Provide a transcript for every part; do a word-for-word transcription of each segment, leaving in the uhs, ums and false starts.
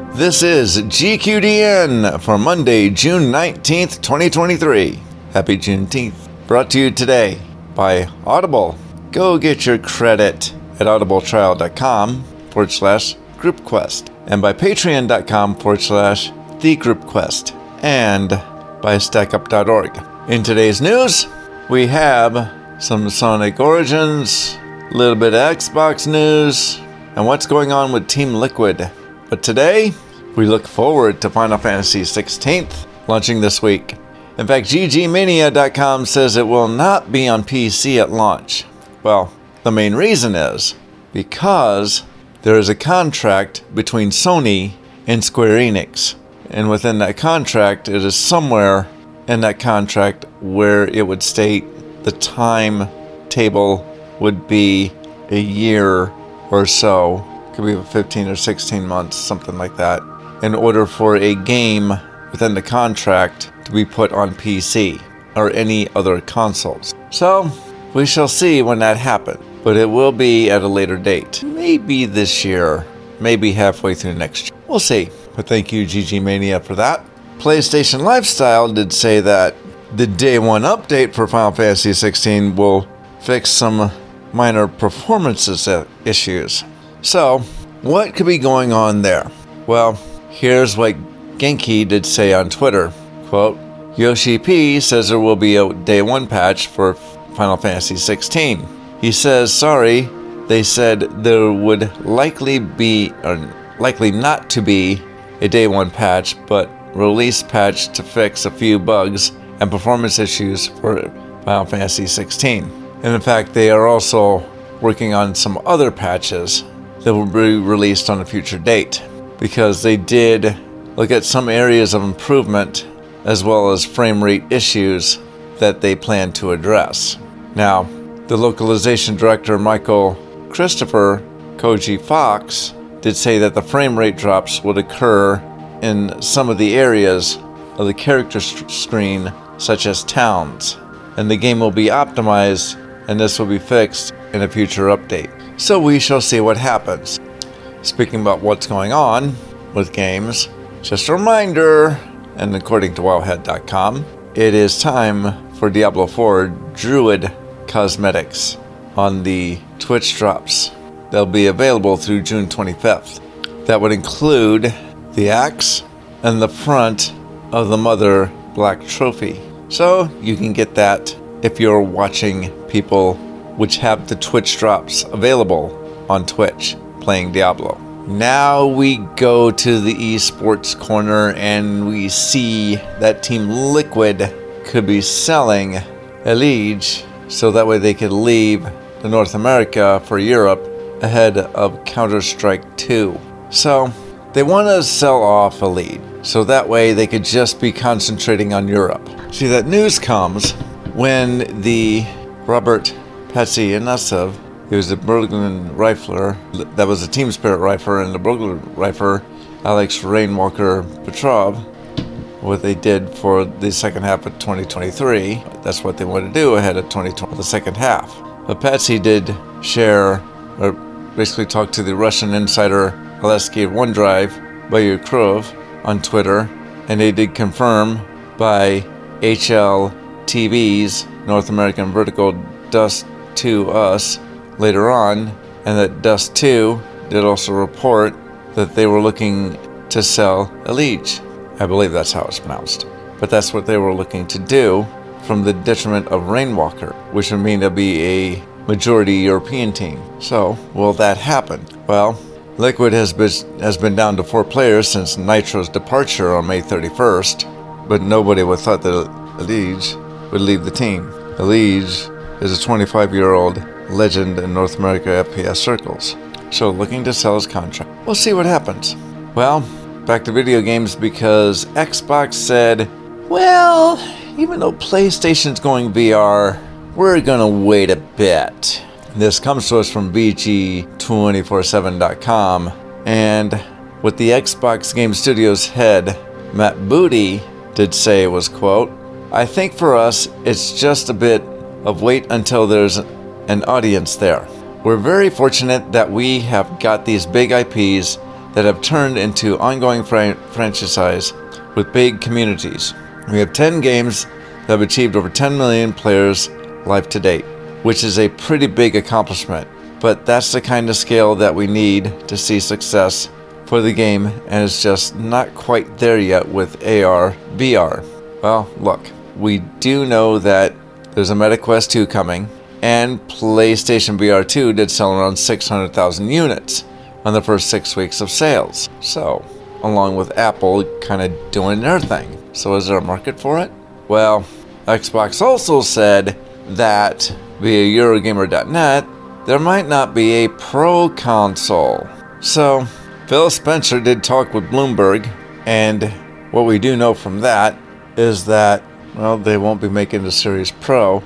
This is G Q D N for Monday, June nineteenth, twenty twenty-three. Happy Juneteenth. Brought to you today by Audible. Go get your credit at audibletrial.com forward slash groupquest and by patreon.com forward slash the groupquest and by stackup dot org. In today's news, we have some Sonic Origins, a little bit of Xbox news, and what's going on with Team Liquid. But today, we look forward to Final Fantasy sixteen launching this week. In fact, G G Mania dot com says it will not be on P C at launch. Well, the main reason is because there is a contract between Sony and Square Enix. And within that contract, it is somewhere in that contract where it would state the timetable would be a year or so. Could be fifteen or sixteen months, something like that, in order for a game within the contract to be put on P C or any other consoles. So, we shall see when that happens, but it will be at a later date. Maybe this year, maybe halfway through next year. We'll see. But thank you, G G Mania, for that. PlayStation Lifestyle did say that the day one update for Final Fantasy sixteen will fix some minor performances issues. So, what could be going on there? Well, here's what Genki did say on Twitter. Quote, Yoshi P says there will be a day one patch for Final Fantasy sixteen. He says, sorry, they said there would likely be, or likely not to be, a day one patch, but release patch to fix a few bugs and performance issues for Final Fantasy sixteen. And in fact, they are also working on some other patches that will be released on a future date, because they did look at some areas of improvement as well as frame rate issues that they plan to address. Now, the localization director Michael Christopher Koji Fox did say that the frame rate drops would occur in some of the areas of the character st- screen, such as towns, and the game will be optimized, and this will be fixed in a future update. So we shall see what happens. Speaking about what's going on with games, just a reminder, and according to wowhead dot com, it is time for Diablo four Druid cosmetics on the Twitch drops. They'll be available through June twenty-fifth. That would include the axe and the front of the Mother Black Trophy. So you can get that if you're watching people which have the Twitch drops available on Twitch playing Diablo. Now we go to the esports corner and we see that Team Liquid could be selling Elige so that way they could leave the North America for Europe ahead of Counter-Strike two. So they want to sell off Elige so that way they could just be concentrating on Europe. See, that news comes when the Robert Patsy Inosov, he was a Berglund rifler, that was a Team Spirit rifler, and the Berglund rifler, Alex Rainwalker Petrov, what they did for the second half of twenty twenty-three. That's what they want to do ahead of twenty twenty, the second half. But Patsy did share, or basically talk to the Russian insider Alexei OneDrive Bayukrov on Twitter, and they did confirm by H L T V's North American Vertical Dust to us later on, and that Dust two did also report that they were looking to sell Elige. I believe that's how it's pronounced. But that's what they were looking to do, from the detriment of Rainwalker, which would mean there'll be a majority European team. So, will that happen? Well, Liquid has been, has been down to four players since Nitro's departure on May thirty-first, but nobody would have thought that Elige would leave the team. Elige is a twenty-five-year-old legend in North America F P S circles, so looking to sell his contract. We'll see what happens. Well, back to video games, because Xbox said, well, even though PlayStation's going V R, we're gonna wait a bit. This comes to us from B G two forty-seven dot com, and what the Xbox Game Studios head, Matt Booty, did say was, quote, I think for us, it's just a bit of wait until there's an audience there. We're very fortunate that we have got these big I Ps that have turned into ongoing fran- franchise with big communities. We have ten games that have achieved over ten million players live to date, which is a pretty big accomplishment. But that's the kind of scale that we need to see success for the game, and it's just not quite there yet with A R, V R. Well, look, we do know that there's a MetaQuest two coming, and PlayStation V R two did sell around six hundred thousand units on the first six weeks of sales. So, along with Apple kind of doing their thing. So is there a market for it? Well, Xbox also said that via Eurogamer dot net, there might not be a pro console. So, Phil Spencer did talk with Bloomberg, and what we do know from that is that, well, they won't be making the Series Pro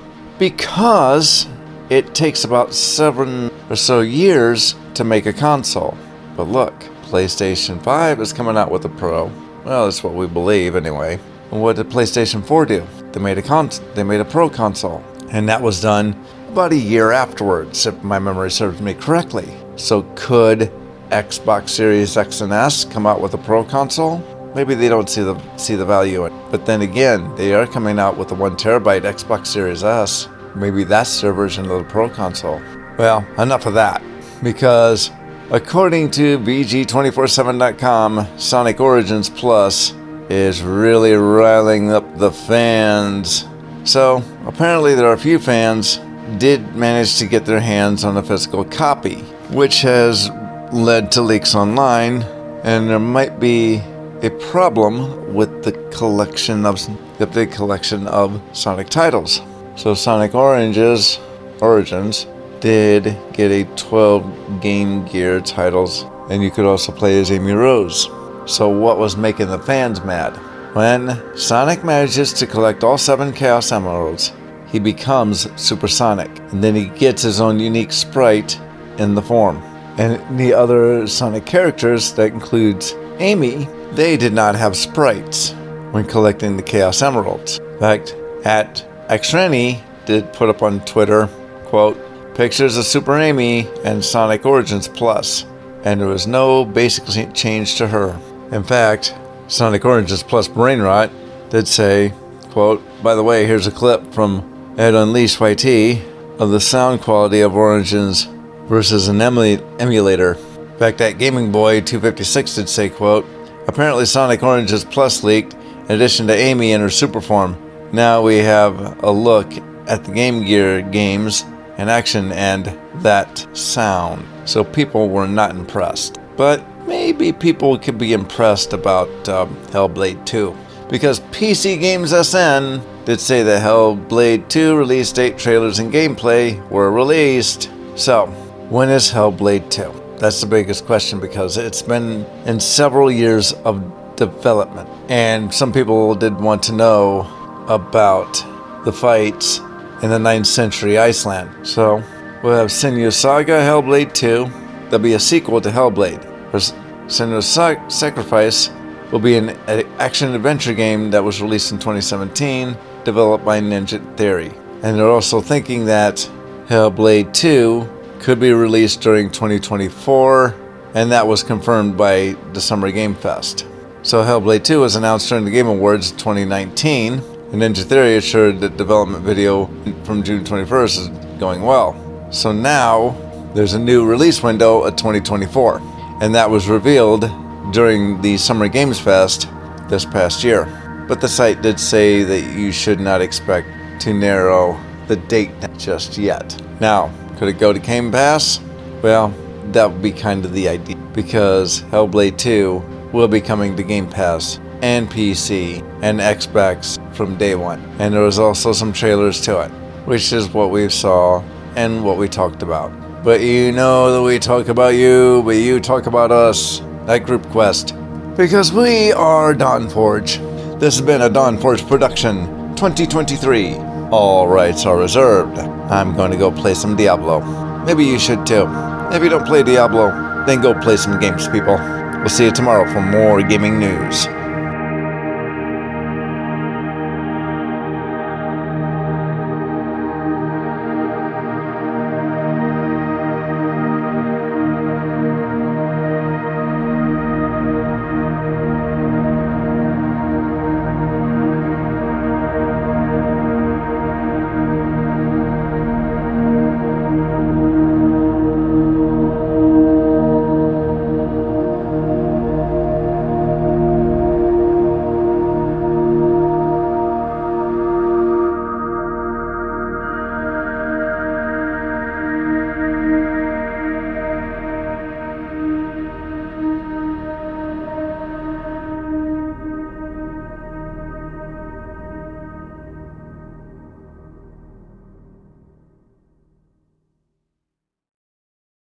because it takes about seven or so years to make a console. But look, PlayStation five is coming out with a Pro. Well, that's what we believe anyway. And what did PlayStation four do? They made a con- they made a Pro console, and that was done about a year afterwards, if my memory serves me correctly. So could Xbox Series X and S come out with a Pro console? Maybe they don't see the see the value in it. But then again, they are coming out with a one terabyte Xbox Series S. Maybe that's their version of the Pro console. Well, enough of that. Because according to V G two forty-seven dot com, Sonic Origins Plus is really riling up the fans. So apparently there are a few fans did manage to get their hands on a physical copy, which has led to leaks online, and there might be a problem with the collection of the big collection of Sonic titles. So Sonic Oranges, Origins did get a twelve Game Gear titles, and you could also play as Amy Rose. So what was making the fans mad? When Sonic manages to collect all seven Chaos Emeralds, he becomes Super Sonic, and then he gets his own unique sprite in the form. And the other Sonic characters, that includes Amy, they did not have sprites when collecting the Chaos Emeralds. In fact, at Xreni did put up on Twitter, quote, "Pictures of Super Amy and Sonic Origins Plus, and there was no basic change to her." In fact, Sonic Origins Plus Brainrot did say, quote, "By the way, here's a clip from Ed Unleashed Y T of the sound quality of Origins versus an emula- emulator. In fact, that Gaming Boy two fifty-six did say, quote, "Apparently Sonic Origins Plus leaked, in addition to Amy in her super form. Now we have a look at the Game Gear games in action and that sound." So people were not impressed. But maybe people could be impressed about um, Hellblade two. Because P C Games S N did say that Hellblade two release date, trailers, and gameplay were released. So, when is Hellblade two? That's the biggest question, because it's been in several years of development. And some people did want to know about the fights in the ninth century Iceland. So, we'll have Senua's Saga Hellblade two. There'll be a sequel to Hellblade. Senua's Sa- Sacrifice will be an action-adventure game that was released in twenty seventeen, developed by Ninja Theory. And they're also thinking that Hellblade two could be released during twenty twenty-four, and that was confirmed by the Summer Game Fest. So Hellblade two was announced during the Game Awards twenty nineteen, and Ninja Theory assured that development video from June twenty-first is going well. So now there's a new release window of twenty twenty-four, and that was revealed during the Summer Games Fest this past year. But the site did say that you should not expect to narrow the date just yet. Now, could it go to Game Pass? Well, that would be kind of the idea, because Hellblade two will be coming to Game Pass and P C and Xbox from day one. And there was also some trailers to it, which is what we saw and what we talked about. But you know that we talk about you, but you talk about us at Group Quest, because we are Dawnforge. This has been a Dawnforge production twenty twenty-three. All rights are reserved. I'm going to go play some Diablo. Maybe you should too. If you don't play Diablo, then go play some games, people. We'll see you tomorrow for more gaming news.